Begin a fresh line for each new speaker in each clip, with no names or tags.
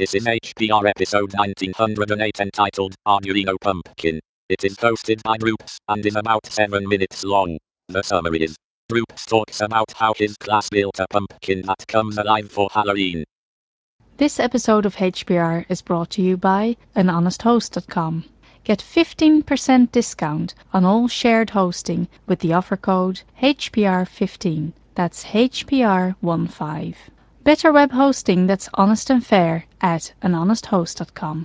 This is HPR episode 1908 entitled Arduino Pumpkin. It is hosted by Droops and is about 7 minutes long. The summary is, Droops talks about how his class built a pumpkin that comes alive for Halloween.
This episode of HPR is brought to you by anhonesthost.com. Get 15% discount on all shared hosting with the offer code HPR15. That's HPR15. Better web hosting that's honest and fair at anhonesthost.com.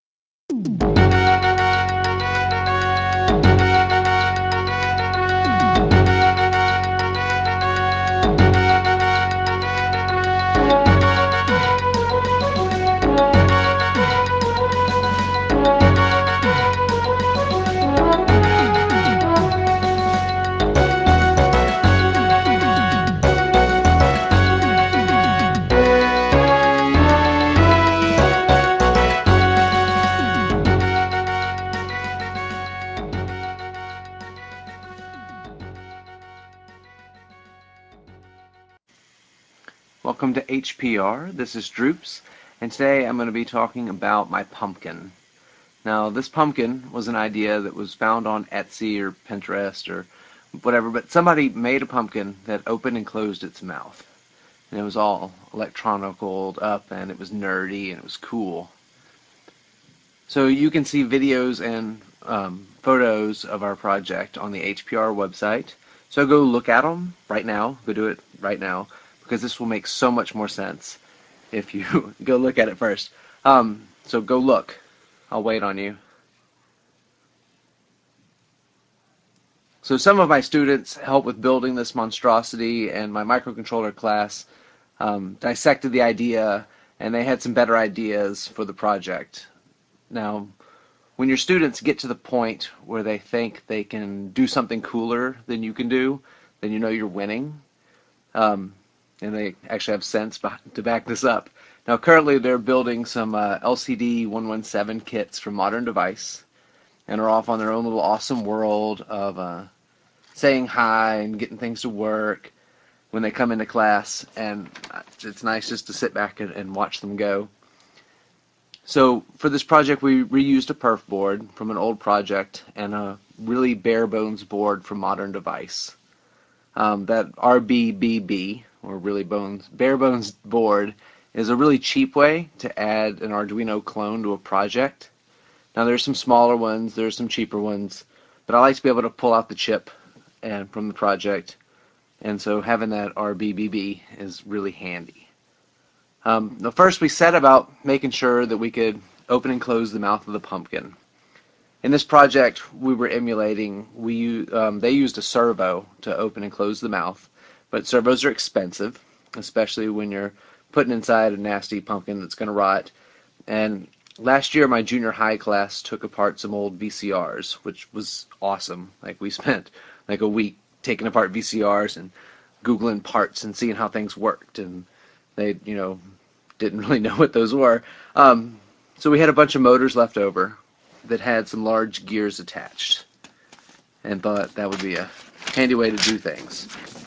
Welcome to HPR. This is Droops, and today I'm going to be talking about my pumpkin. Now, this pumpkin was an idea that was found on Etsy or Pinterest or whatever, but somebody made a pumpkin that opened and closed its mouth. And it was all electronical up, and it was nerdy, and it was cool. So you can see videos and photos of our project on the HPR website. So go look at them right now. Go do it right now, because this will make so much more sense if you go look at it first. So go look. I'll wait on you. So some of my students helped with building this monstrosity, and my microcontroller class dissected the idea, and they had some better ideas for the project. Now, when your students get to the point where they think they can do something cooler than you can do, then you know you're winning. And they actually have sense to back this up. Now, currently they're building some LCD 117 kits from Modern Device, and are off on their own little awesome world of saying hi and getting things to work when they come into class, and it's nice just to sit back and watch them go. So for this project, we reused a perf board from an old project and a really bare bones board from Modern Device. That RBBB, or really bare bones board, is a really cheap way to add an Arduino clone to a project. Now there's some smaller ones, there's some cheaper ones, but I like to be able to pull out the chip and from the project, and so having that RBBB is really handy. Now first we set about making sure that we could open and close the mouth of the pumpkin. In this project we were emulating, they used a servo to open and close the mouth, but servos are expensive, especially when you're putting inside a nasty pumpkin that's going to rot. And last year my junior high class took apart some old VCRs, which was awesome. Like, we spent like a week taking apart VCRs and Googling parts and seeing how things worked, and they, didn't really know what those were. So we had a bunch of motors left over that had some large gears attached, and thought that would be a handy way to do things.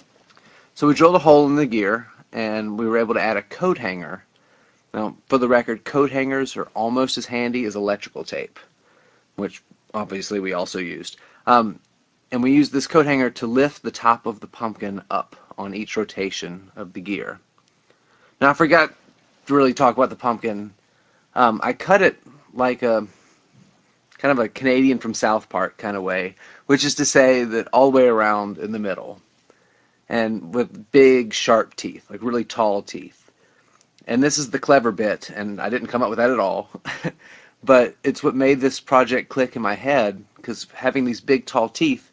So we drilled a hole in the gear, and we were able to add a coat hanger. Now, for the record, coat hangers are almost as handy as electrical tape, which obviously we also used. And we used this coat hanger to lift the top of the pumpkin up on each rotation of the gear. Now, I forgot to really talk about the pumpkin. I cut it like a kind of a Canadian from South Park kind of way, which is to say that all the way around in the middle, and with big sharp teeth, like really tall teeth. And this is the clever bit, and I didn't come up with that at all, but it's what made this project click in my head, because having these big tall teeth,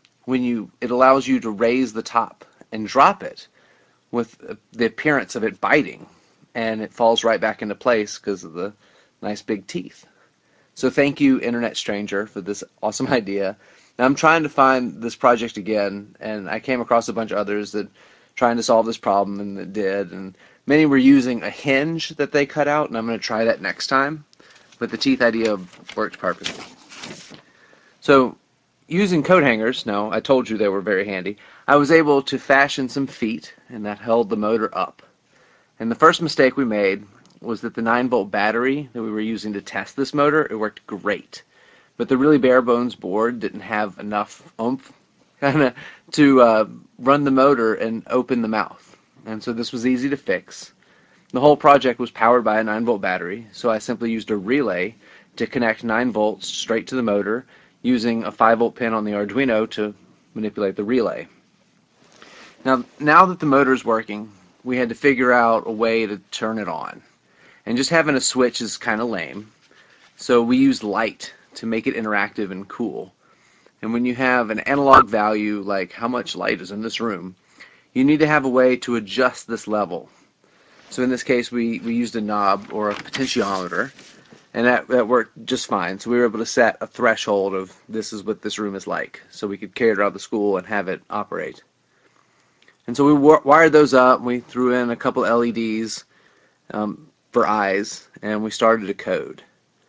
it allows you to raise the top and drop it with the appearance of it biting, and it falls right back into place because of the nice big teeth. So thank you, Internet Stranger, for this awesome idea. Now I'm trying to find this project again, and I came across a bunch of others that trying to solve this problem, and that did, and many were using a hinge that they cut out, and I'm going to try that next time, but the teeth idea worked perfectly. So using coat hangers, no, I told you they were very handy, I was able to fashion some feet, and that held the motor up. And the first mistake we made was that the 9-volt battery that we were using to test this motor, it worked great. But the really bare bones board didn't have enough oomph to run the motor and open the mouth. And so this was easy to fix. The whole project was powered by a 9-volt battery, so I simply used a relay to connect 9 volts straight to the motor using a 5-volt pin on the Arduino to manipulate the relay. Now that the motor is working, we had to figure out a way to turn it on. And just having a switch is kind of lame, so we used light to make it interactive and cool. And when you have an analog value like how much light is in this room, you need to have a way to adjust this level. So in this case, we used a knob or a potentiometer, and that worked just fine. So we were able to set a threshold of this is what this room is like, so we could carry it around the school and have it operate. And so we wired those up, we threw in a couple LEDs for eyes, and we started to code.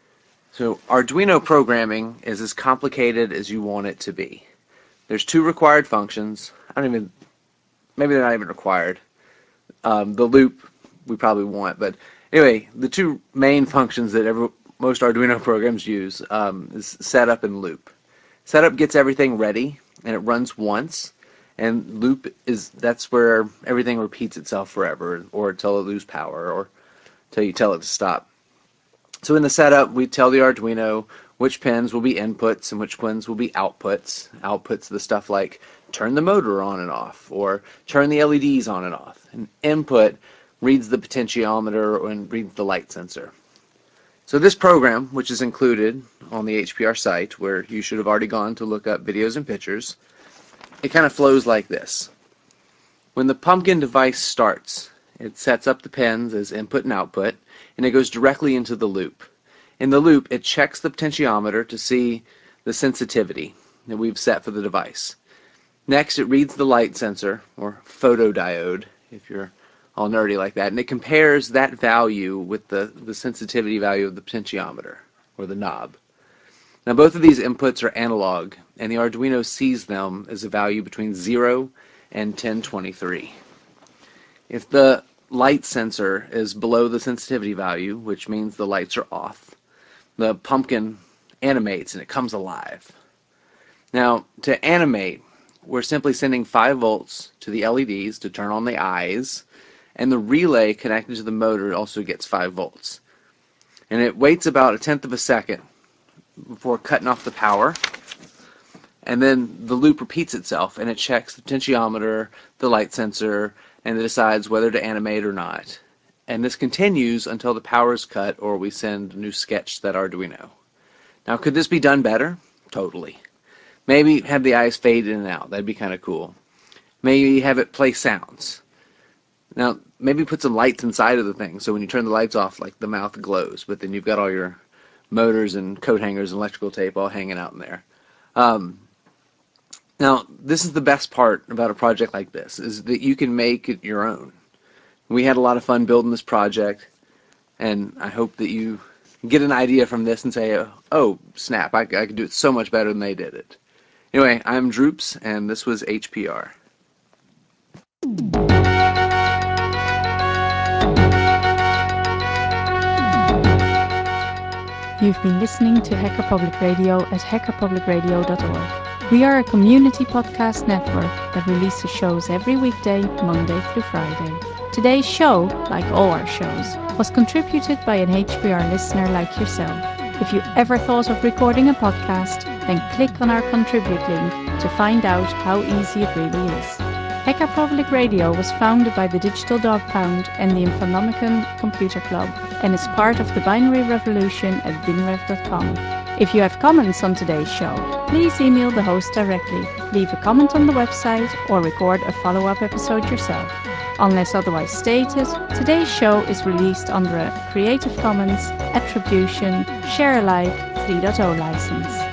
So Arduino programming is as complicated as you want it to be. There's 2 required functions. Maybe they're not even required. The loop we probably want, but anyway, the 2 main functions that most Arduino programs use is setup and loop. Setup gets everything ready, and it runs once, and loop that's where everything repeats itself forever, or until it loses power, or until you tell it to stop. So in the setup, we tell the Arduino which pins will be inputs and which pins will be outputs. Outputs the stuff like turn the motor on and off, or turn the LEDs on and off. And input reads the potentiometer and reads the light sensor. So this program, which is included on the HPR site, where you should have already gone to look up videos and pictures, it kind of flows like this. When the pumpkin device starts, it sets up the pins as input and output, and it goes directly into the loop. In the loop, it checks the potentiometer to see the sensitivity that we've set for the device. Next, it reads the light sensor, or photodiode, if you're all nerdy like that, and it compares that value with the sensitivity value of the potentiometer, or the knob. Now both of these inputs are analog, and the Arduino sees them as a value between 0 and 1023. If the light sensor is below the sensitivity value, which means the lights are off, the pumpkin animates and it comes alive. Now, to animate, we're simply sending 5 volts to the LEDs to turn on the eyes, and the relay connected to the motor also gets 5 volts. And it waits about 1/10 of a second before cutting off the power, and then the loop repeats itself, and it checks the potentiometer, the light sensor, and it decides whether to animate or not. And this continues until the power is cut or we send a new sketch to that Arduino. Now, could this be done better? Totally. Maybe have the eyes fade in and out. That'd be kind of cool. Maybe have it play sounds. Now, maybe put some lights inside of the thing, so when you turn the lights off, like the mouth glows, but then you've got all your motors and coat hangers and electrical tape all hanging out in there. Now, this is the best part about a project like this, is that you can make it your own. We had a lot of fun building this project, and I hope that you get an idea from this and say, oh, snap, I could do it so much better than they did it. Anyway, I'm Droops, and this was HPR.
You've been listening to Hacker Public Radio at hackerpublicradio.org. We are a community podcast network that releases shows every weekday, Monday through Friday. Today's show, like all our shows, was contributed by an HPR listener like yourself. If you ever thought of recording a podcast, then click on our contribute link to find out how easy it really is. Hacker Public Radio was founded by the Digital Dog Pound and the Infonomicon Computer Club and is part of the binary revolution at binrev.com. If you have comments on today's show, please email the host directly, leave a comment on the website, or record a follow-up episode yourself. Unless otherwise stated, today's show is released under a Creative Commons Attribution Share Alike 3.0 license.